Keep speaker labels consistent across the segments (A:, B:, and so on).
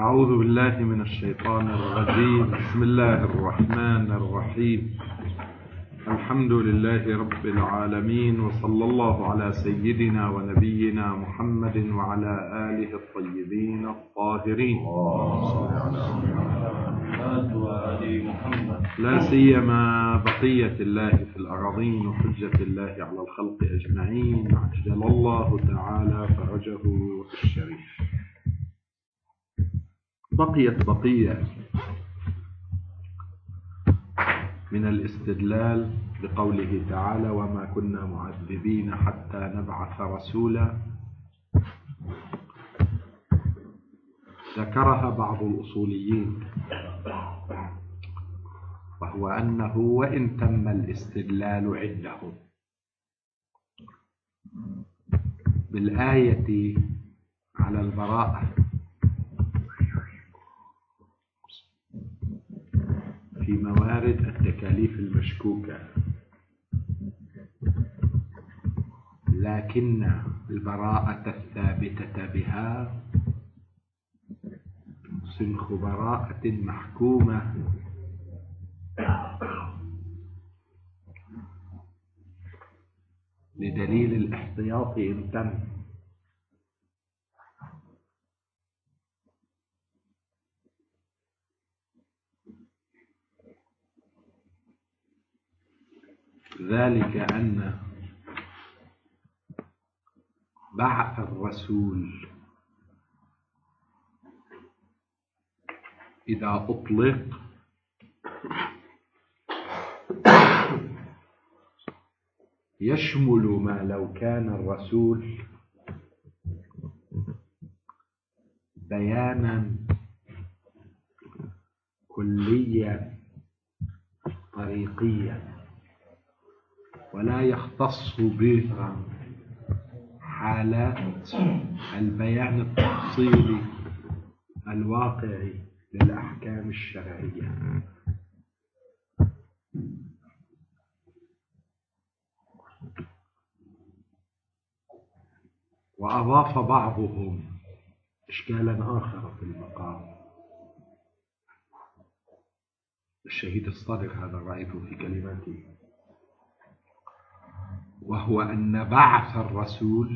A: أعوذ بالله من الشيطان الرجيم. بسم الله الرحمن الرحيم. الحمد لله رب العالمين، وصلى الله على سيدنا ونبينا محمد وعلى آله الطيبين الطاهرين، لا سيما بقية الله في الأراضين وحجة الله على الخلق أجمعين، عجل الله تعالى فرجه الشريف. بقيت بقية من الاستدلال بقوله تعالى: وما كنا معذبين حتى نبعث رسولا. ذكرها بعض الأصوليين، وهو أنه وإن تم الاستدلال عندهم بالآية على البراءة في موارد التكاليف المشكوكة، لكن البراءة الثابتة بها سنخ براءة محكومة لدليل الاحتياط إن تم. ذلك أن بعث الرسول إذا أطلق يشمل ما لو كان الرسول بيانا كليا طريقيا، ولا يختص به حالات البيان التفصيلي الواقعي للأحكام الشرعية. وأضاف بعضهم إشكالا آخر في المقام. الشهيد الصادق هذا رأيته في كلماته، وهو أن بعث الرسول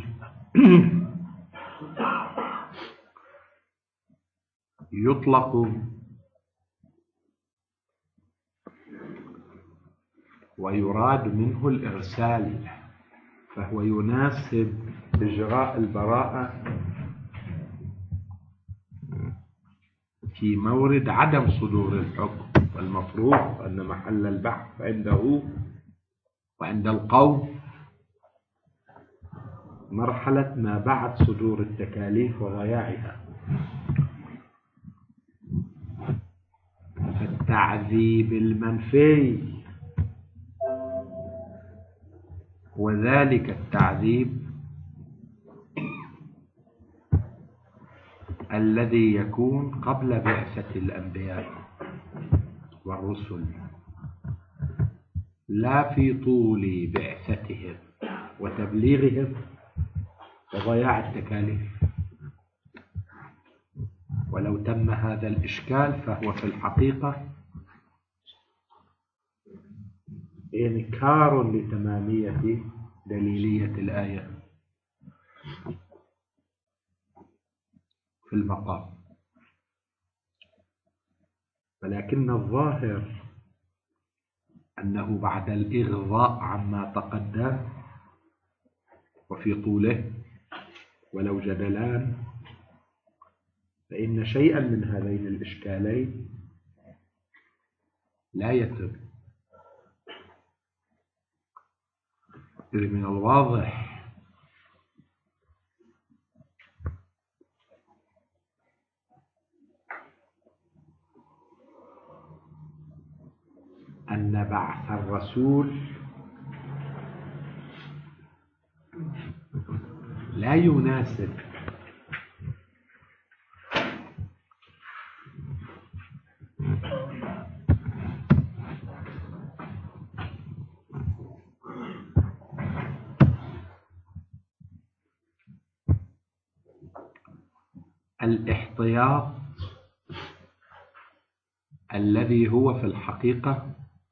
A: يطلق ويراد منه الإرسال، فهو يناسب إجراء البراءة في مورد عدم صدور الحكم، والمفروض أن محل البحث عنده وعند القوم مرحلة ما بعد صدور التكاليف وضياعها. فالتعذيب المنفي وذلك التعذيب الذي يكون قبل بعثة الأنبياء والرسل، لا في طول بعثتهم وتبليغهم وضياع التكاليف. ولو تم هذا الإشكال فهو في الحقيقة إنكار لتمامية دليلية الآية في المقام. ولكن الظاهر أنه بعد الإغضاء عما تقدم وفي طوله ولو جدلان، فإن شيئا من هذين الإشكالين لا يتم. إذ من الواضح أن بعث الرسول لا يناسب الاحتياط الذي هو في الحقيقة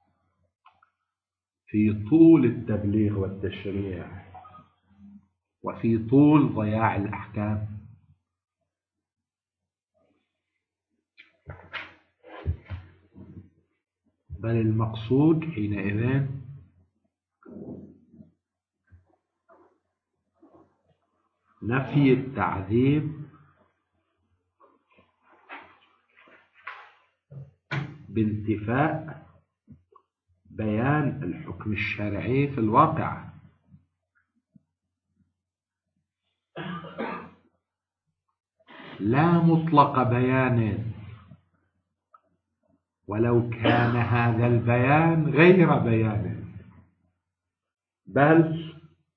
A: في طول التبليغ والتشريع وفي طول ضياع الأحكام، بل المقصود حينئذ نفي التعذيب بانتفاء بيان الحكم الشرعي في الواقع. لا مطلق بيان ولو كان هذا البيان غير بيان، بل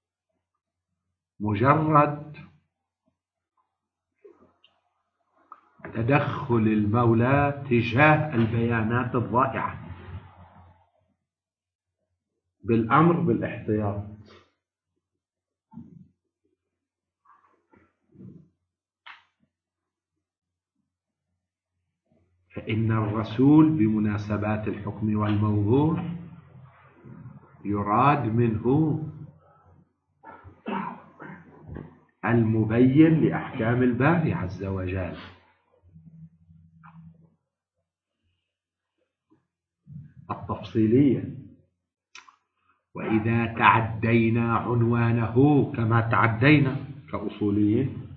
A: مجرد تدخل المولى تجاه البيانات الضائعة بالأمر بالاحتياط. فإن الرسول بمناسبات الحكم والموضوع يراد منه المبين لأحكام الباري عز وجل. التفصيلية. وإذا تعدينا عنوانه كما تعدينا كأصوليين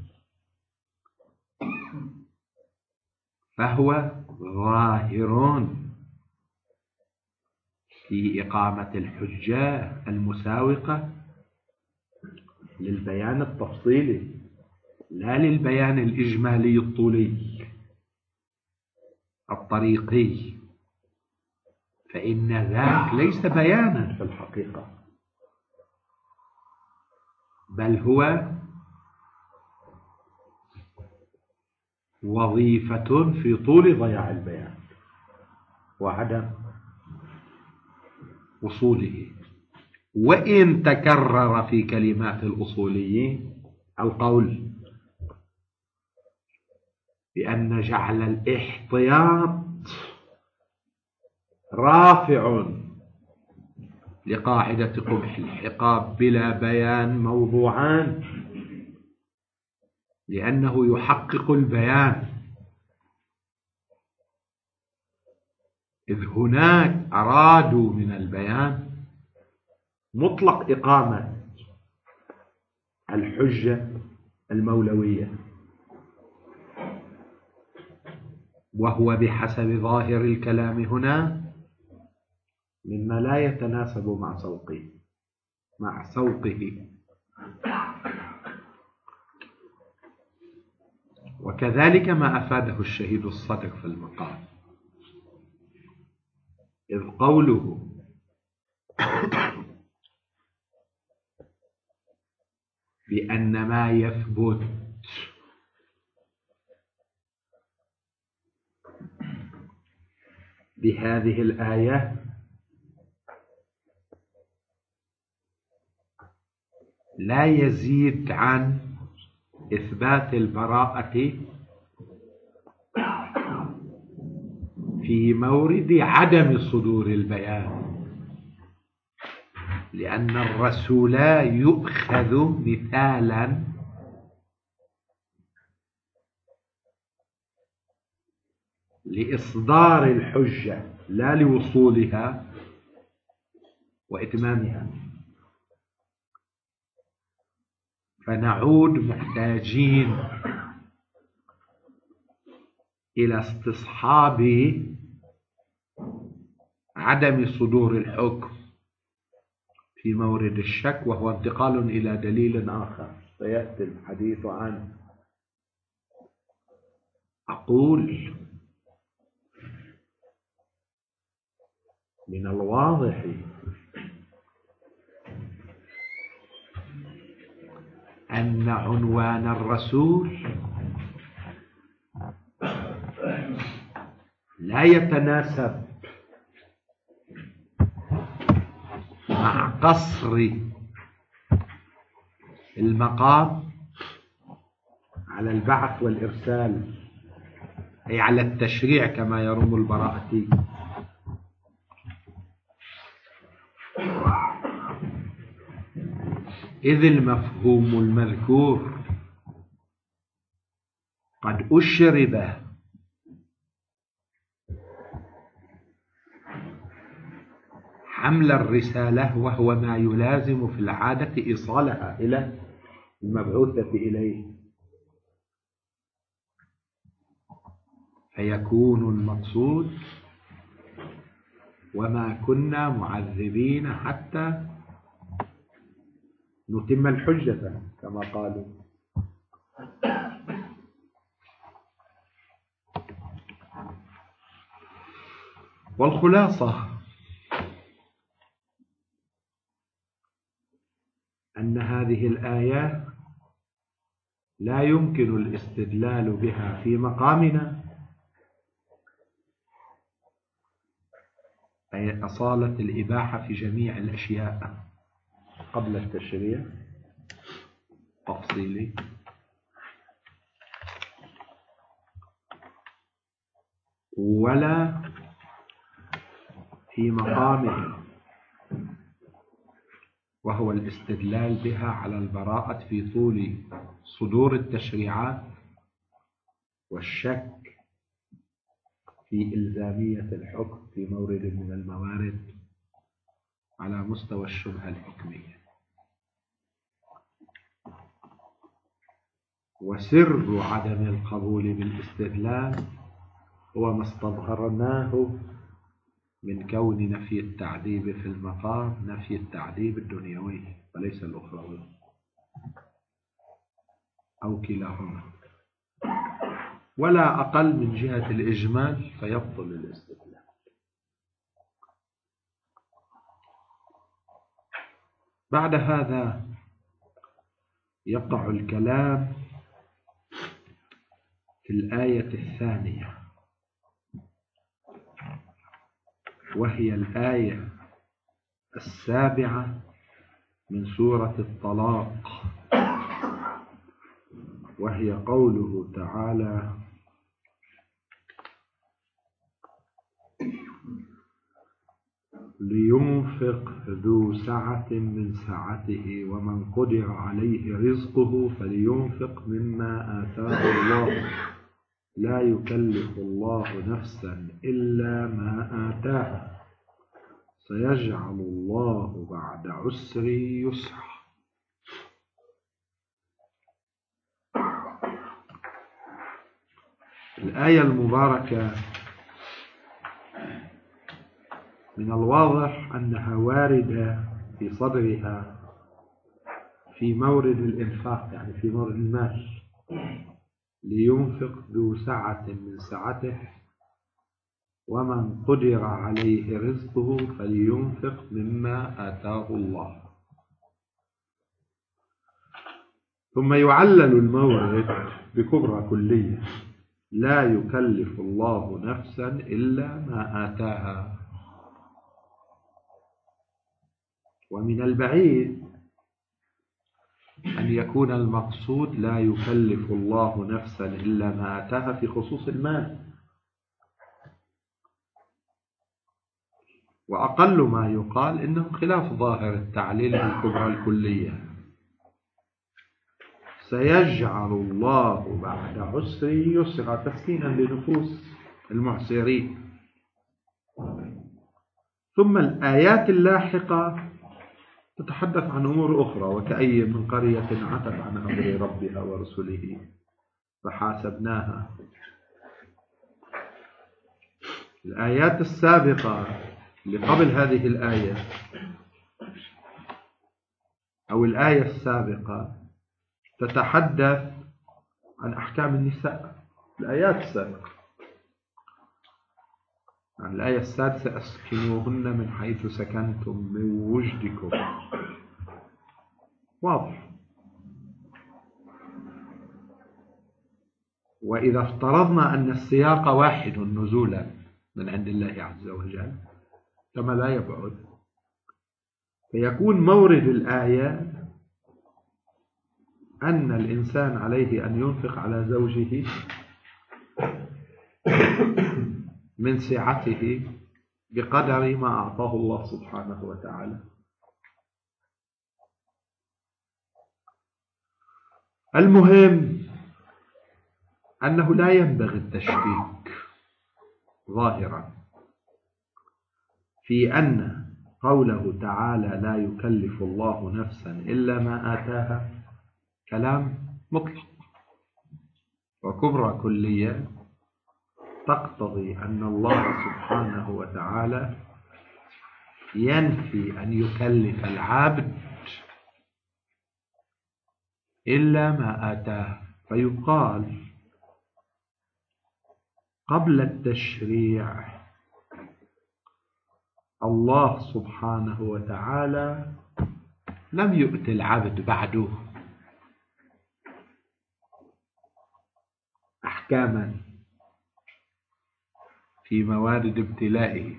A: فهو ظاهر في إقامة الحجة المساوقة للبيان التفصيلي لا للبيان الإجمالي الطولي الطريقي، فإن ذاك ليس بيانا في الحقيقة، بل هو وظيفة في طول ضياع البيان وعدم وصوله. وإن تكرر في كلمات الأصوليين القول بأن جعل الاحتياط رافع لقاعدة قبح الحقاب بلا بيان موضوعان، لأنه يحقق البيان، إذ هناك أرادوا من البيان مطلق إقامة الحجة المولوية، وهو بحسب ظاهر الكلام هنا مما لا يتناسب مع سوقه. وكذلك ما أفاده الشهيد الصدق في المقام، إذ قوله بأن ما يثبت بهذه الآية لا يزيد عن إثبات البراءة في مورد عدم صدور البيان، لأن الرسول يؤخذ مثالا لإصدار الحجة لا لوصولها وإتمامها. فنعود محتاجين إلى استصحاب عدم صدور الحكم في مورد الشك، وهو انتقال إلى دليل آخر سيأتي الحديث عنه. أقول من الواضح أن عنوان الرسول لا يتناسب مع قصر المقام على البعث والإرسال أي على التشريع كما يروم البراءتي. إذ المفهوم المذكور قد أشرب حمل الرسالة، وهو ما يلازم في العادة إيصالها إلى المبعوثة إليه، فيكون المقصود وما كنا معذبين حتى نتم الحجة كما قالوا. والخلاصة أن هذه الآيات لا يمكن الاستدلال بها في مقامنا، أي أصالة الإباحة في جميع الأشياء قبل التشريع تفصيلي، ولا في مقامه وهو الاستدلال بها على البراءة في طول صدور التشريعات والشك في إلزامية الحكم في مورد من الموارد على مستوى الشبهة الحكمية. وسر عدم القبول بالاستدلال هو ما استظهرناه من كون نفي التعذيب في المقام نفي التعذيب الدنيوي وليس الأخروي أو كلاهما، ولا أقل من جهة الإجمال فيبطل الاستدلال. بعد هذا يقع الكلام في الآية الثانية، وهي الآية 7 من سورة الطلاق، وهي قوله تعالى: لينفق ذو سعة من سعته ومن قدر عليه رزقه فلينفق مما آتاه الله لا يكلف الله نفسا إلا ما آتاها سيجعل الله بعد عسر يسرا. الآية المباركة من الواضح أنها واردة في صدرها في مورد الإنفاق، يعني في مورد المال. لينفق ذو سعة من سعته ومن قدر عليه رزقه فلينفق مما آتاه الله. ثم يعلل المورد بكبرى كلية: لا يكلف الله نفسا إلا ما آتاها. ومن البعيد أن يكون المقصود لا يكلف الله نفسا إلا ما آتاها في خصوص المال، وأقل ما يقال إنه خلاف ظاهر التعليل بالكبرى الكلية. سيجعل الله بعد عسر يسرا، تسكينا لنفوس المعسرين. ثم الآيات اللاحقة تتحدث عن أمور أخرى: وكأي من قرية عتت عن أمر ربها ورسله فحاسبناها. الآيات السابقة لقبل هذه الآية أو الآية السابقة تتحدث عن أحكام النساء. الآيات السابقة عن الآية السادسة: أسكنوهن من حيث سكنتم من وجدكم. واضح. وإذا افترضنا أن السياق واحد نزولا من عند الله عز وجل كما لا يبعد، فيكون مورد الآية أن الإنسان عليه أن ينفق على زوجه من سعته بقدر ما أعطاه الله سبحانه وتعالى. المهم أنه لا ينبغي التشكيك ظاهرا في أن قوله تعالى لا يكلف الله نفسا إلا ما آتاها كلام مطلق وكبرى كلية تقتضي أن الله سبحانه وتعالى ينفي أن يكلف العبد إلا ما آتاه، فيقال قبل التشريع الله سبحانه وتعالى لم يؤت العبد بعده أحكاما في موارد ابتلائه،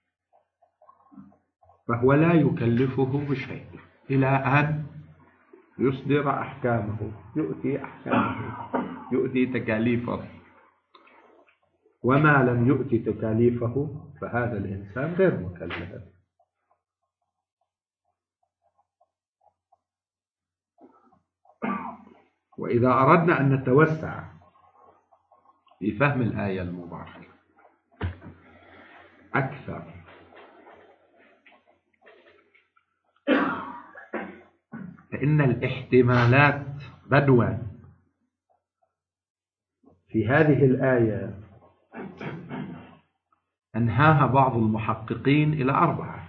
A: فهو لا يكلفه بشيء إلى أن يصدر أحكامه، يؤتي أحكامه، يؤتي تكاليفه. وما لم يؤتي تكاليفه فهذا الإنسان غير مكلف. وإذا أردنا أن نتوسع في فهم الآية المباركة أكثر، فإن الاحتمالات بدوا في هذه الآية أنهاها بعض المحققين إلى 4.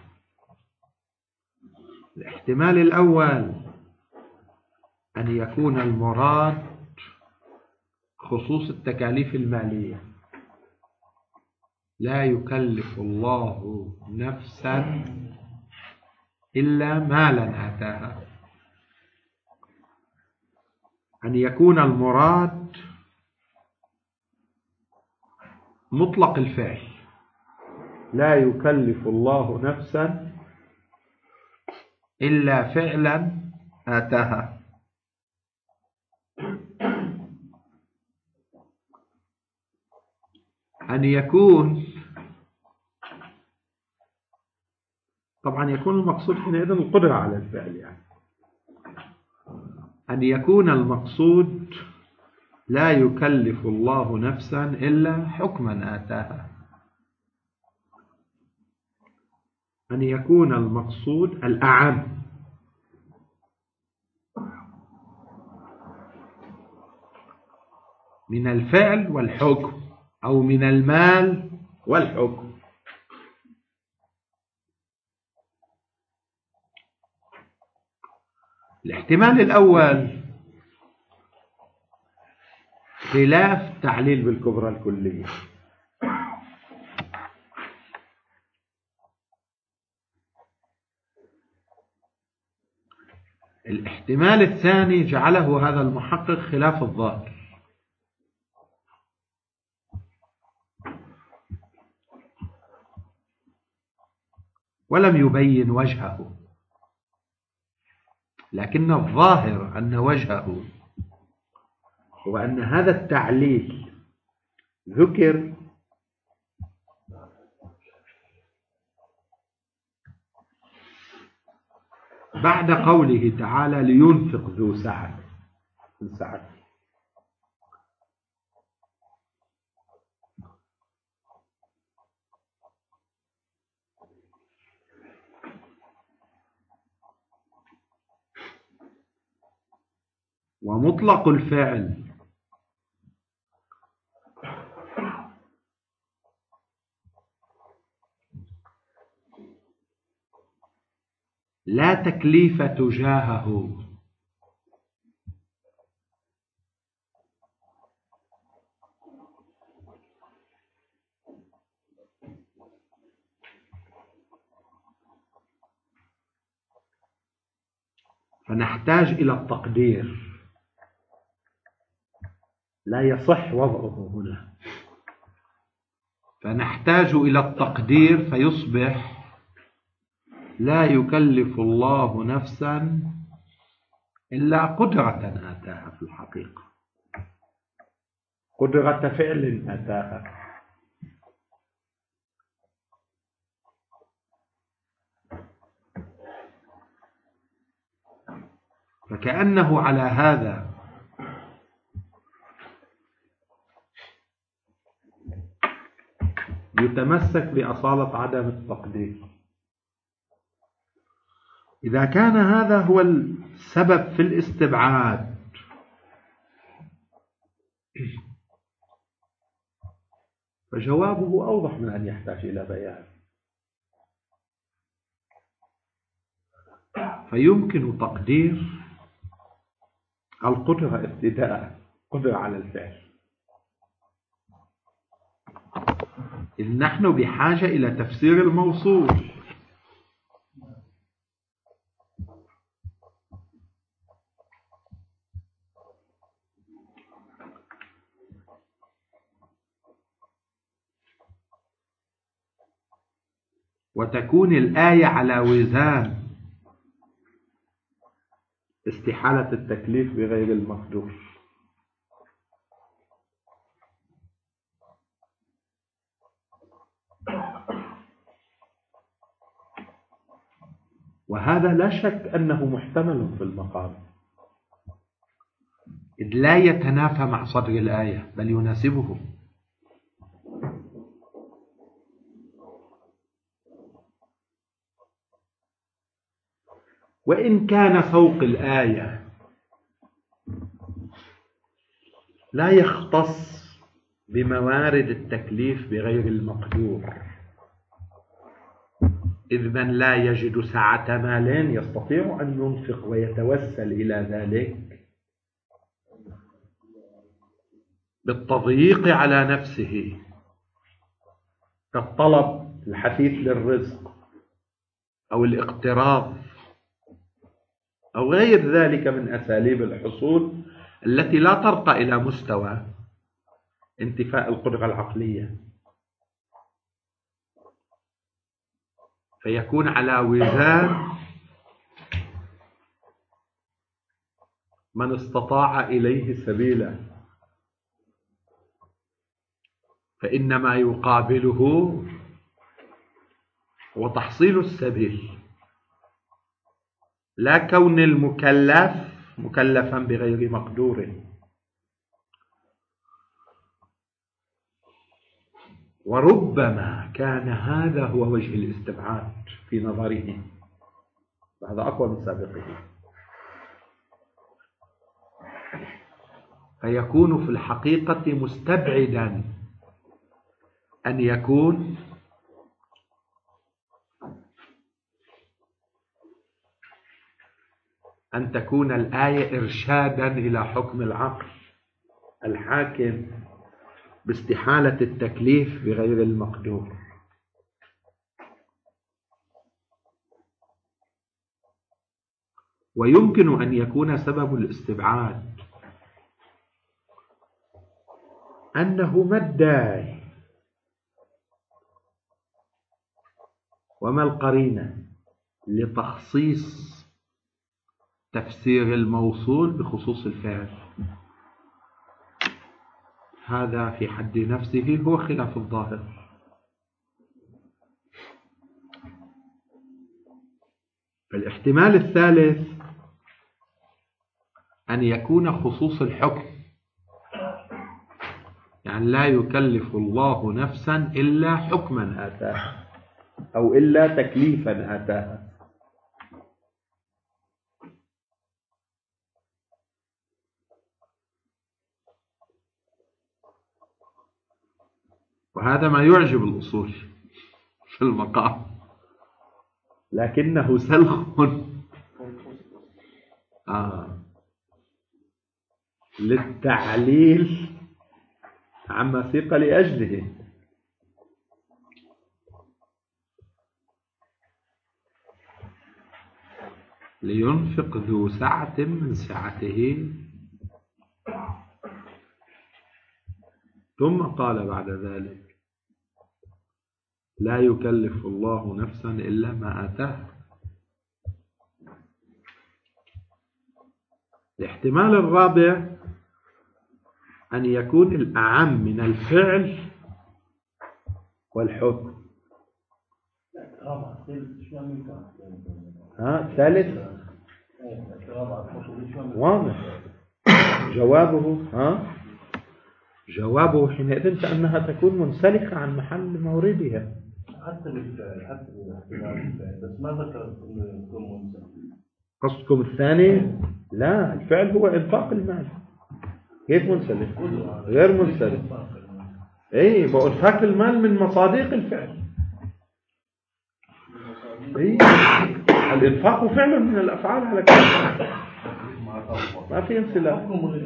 A: الاحتمال الأول أن يكون المراد خصوص التكاليف المالية، لا يكلف الله نفسا إلا مالا آتاها. أن يكون المراد مطلق الفعل، لا يكلف الله نفسا إلا فعلا آتاها. أن يكون طبعا يكون المقصود حينئذ القدرة على الفعل، يعني أن يكون المقصود لا يكلف الله نفسا إلا حكما آتاها. أن يكون المقصود الأعم، من الفعل والحكم أو من المال والحكم. الاحتمال الأول خلاف تعليل بالكبرى الكلية. الاحتمال الثاني جعله هذا المحقق خلاف الظاهر، ولم يبين وجهه، لكن الظاهر أن وجهه هو أن هذا التعليل ذكر بعد قوله تعالى لينفق ذو سعة من سعته. ومطلق الفعل لا تكليف تجاهه، فنحتاج إلى التقدير، لا يصح وضعه هنا، فنحتاج إلى التقدير فيصبح لا يكلف الله نفسا إلا قدرة آتاها، في الحقيقة قدرة فعل آتاها. فكأنه على هذا يتمسك بأصالة عدم التقدير. إذا كان هذا هو السبب في الاستبعاد فجوابه أوضح من أن يحتاج إلى بيان. فيمكن تقدير القدرة ابتداء، قدرة على الفعل، إذ نحن بحاجة إلى تفسير الموصول. وتكون الآية على وزان استحالة التكليف بغير المقدور. وهذا لا شك أنه محتمل في المقام، إذ لا يتنافى مع صدر الآية بل يناسبه. وإن كان فوق الآية لا يختص بموارد التكليف بغير المقدور، إذ من لا يجد سعة مال يستطيع أن ينفق ويتوسل إلى ذلك بالتضييق على نفسه، كالطلب الحثيث للرزق أو الاقتراض أو غير ذلك من أساليب الحصول التي لا ترقى إلى مستوى انتفاء القدرة العقلية. فيكون على وزان من استطاع إليه سبيلا، فإنما يقابله هو تحصيل السبيل، لا كون المكلف مكلفا بغير مقدور. وربما كان هذا هو وجه الاستبعاد في نظره، وهذا أقوى من سابقه. فيكون في الحقيقة مستبعدا أن يكون أن تكون الآية إرشادا إلى حكم العقل الحاكم باستحالة التكليف بغير المقدور. ويمكن أن يكون سبب الاستبعاد أنه ما الداعي وما القرينة لتخصيص تفسير الموصول بخصوص الفعل. هذا في حد نفسه هو خلاف الظاهر. فالاحتمال الثالث أن يكون خصوص الحكم، يعني لا يكلف الله نفسا إلا حكما آتاها أو إلا تكليفا آتاها. وهذا ما يعجب الأصول في المقام، لكنه سلخ للتعليل عما سيق لأجله. لينفق ذو سعة من سعته، ثم قال بعد ذلك لا يكلف الله نفسا إلا ما آتاها. الاحتمال الرابع أن يكون الأعم من الفعل والحكم. ثالث واضح جوابه جوابه حينئذ كأنها تكون منسلخة عن محل موردها.
B: حتى بالفعل حتى بالاحتمال بس ما ذكر يكون منسلخ.
A: قصدكم الثاني؟ لا، الفعل هو إنفاق المال. كيف منسلخ؟ غير منسلخ. اي بإنفاق المال من مصادق الفعل. اي الإنفاق فعل من الأفعال على كل ما في انسلاخ.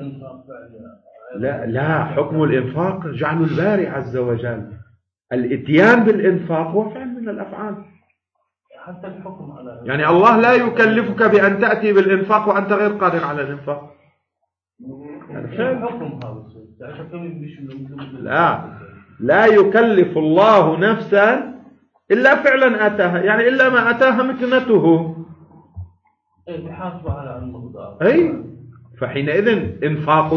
A: لا حكم الإنفاق جعل الباري عز وجل. الاتيان بالإنفاق هو فعل من الأفعال.
B: حتى الحكم على
A: يعني الله لا يكلفك بأن تأتي بالإنفاق وأنت غير قادر على الإنفاق. لا يكلف الله نفسا إلا فعلا أتاها، يعني إلا ما أتاها مكنته.
B: تحاسب على المقدار.
A: أي فحينئذ إنفاق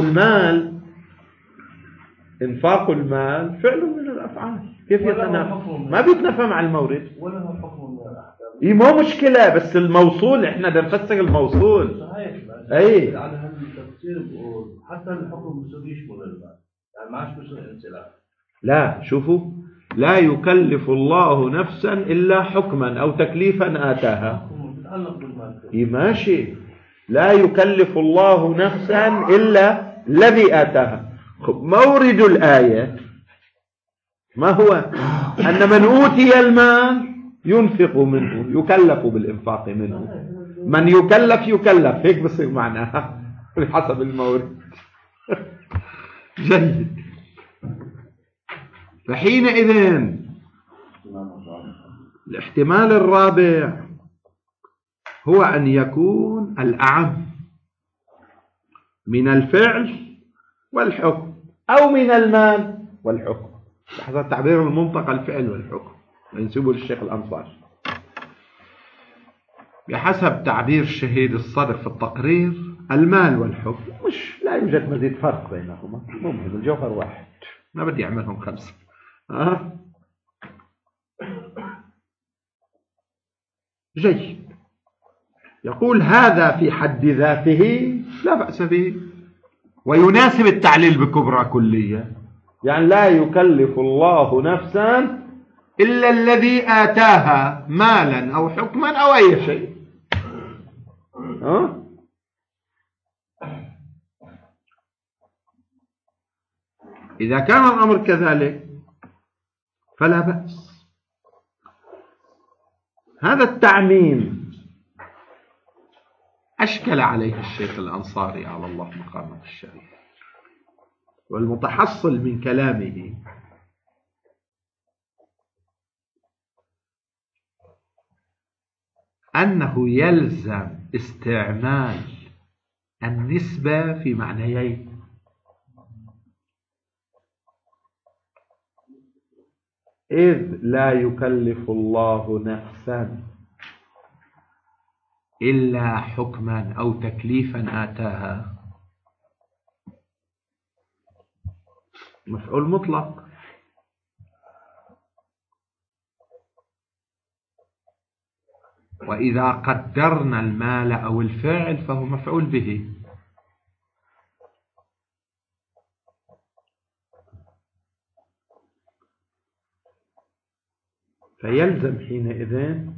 A: المال فعل من الأفعال. كيف يتنافى؟ ما بيتنافى مع المورد
B: ولا هو حكم من الأحكام.
A: إيه مو مشكلة، بس الموصول إحنا بدنا نفسر الموصول.
B: صحيح.
A: أي
B: على هذا التفسير حتى الحكم يشمل المال، يعني ما عادش بيصير انسلاخ.
A: لا شوفوا، لا يكلف الله نفسا إلا حكما أو تكليفا آتاها. إيه ماشي، لا يكلف الله نفسا إلا الذي آتاها. مورد الآية ما هو؟ أن من أوتي المال ينفق منه، يكلف بالإنفاق منه. من يكلف هيك بصير معناها بحسب المورد. جيد. فحينئذ الاحتمال الرابع هو أن يكون الأعم من الفعل والحكم أو من المال والحكم، بحسب تعبير المنطق الفعل والحكم ينسبه للشيخ الأنصاري. بحسب تعبير الشهيد الصدر في التقرير المال والحكم مش لا يوجد مزيد فرق بينهما، ممكن الجوهر واحد، ما بدي أعملهم خمسة. جيد. يقول هذا في حد ذاته لا بأس به ويناسب التعليل بكبرى كلية، يعني لا يكلف الله نفسا إلا الذي آتاها مالا أو حكما أو أي شيء. إذا كان الأمر كذلك فلا بأس. هذا التعميم أشكل عليه الشيخ الأنصاري على الله مقامه الشريف، والمتحصل من كلامه أنه يلزم استعمال النسبة في معنيين: إذ لا يكلف الله نفسا إلا حكما أو تكليفا آتاها، مفعول مطلق. وإذا قدرنا المال أو الفعل فهو مفعول به. فيلزم حينئذ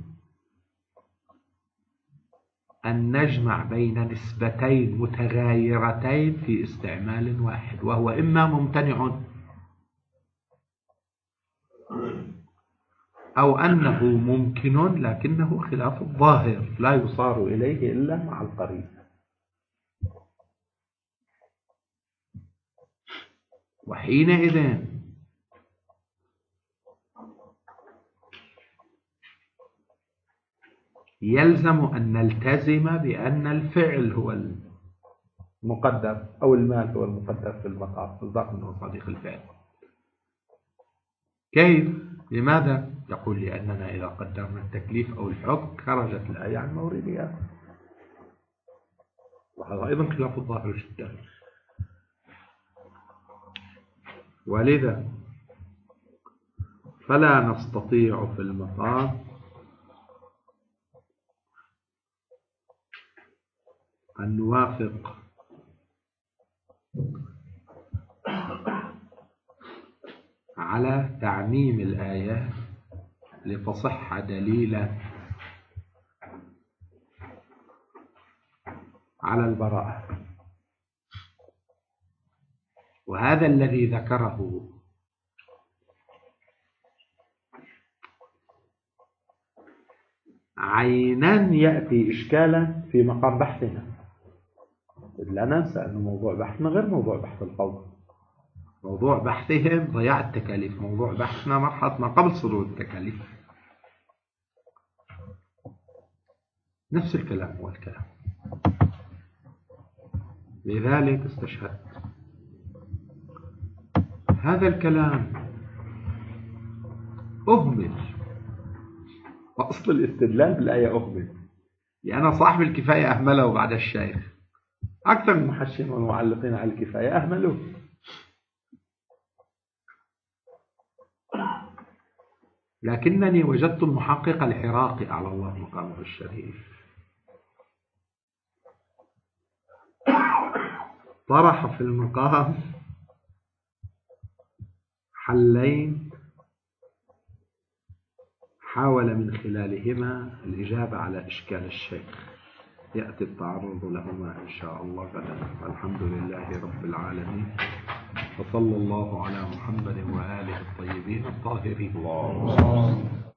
A: أن نجمع بين نسبتين متغايرتين في استعمال واحد، وهو إما ممتنع أو أنه ممكن لكنه خلاف الظاهر لا يصار إليه إلا مع القريب. وحينئذ يلزم أن نلتزم بأن الفعل هو المقدر أو المال هو المقدر في المقام، بالضبط من مصادق الفعل. كيف؟ لماذا؟ يقول لأننا إذا قدرنا التكليف أو الحكم خرجت الآية عن موردها، وهذا أيضا خلاف الظاهر جدا. ولذا فلا نستطيع في المقام أن نوافق على تعميم الآيات لتصح دليلا على البراءة، وهذا الذي ذكره عينا يأتي إشكالا في مقام بحثنا. لا ننسى أن موضوع بحثنا غير موضوع بحث القوم. موضوع بحثهم ضياع التكاليف، موضوع بحثنا مرحلة ما قبل صدور التكاليف. نفس الكلام هو الكلام. لذلك استشهدت هذا الكلام أهمل، وأصل الاستدلال بالآية أهمل، لأن صاحب الكفاية أهمله بعد الشيخ. أكثر من المحشين والمعلقين على الكفاية أهملوه. لكنني وجدت المحقق العراقي على الله مقامه الشريف طرح في المقام حلين حاول من خلالهما الإجابة على إشكال الشيخ، يأتي التعرض لهما إن شاء الله غدا. الحمد لله رب العالمين، وصلى الله على محمد وآله الطيبين الطاهرين.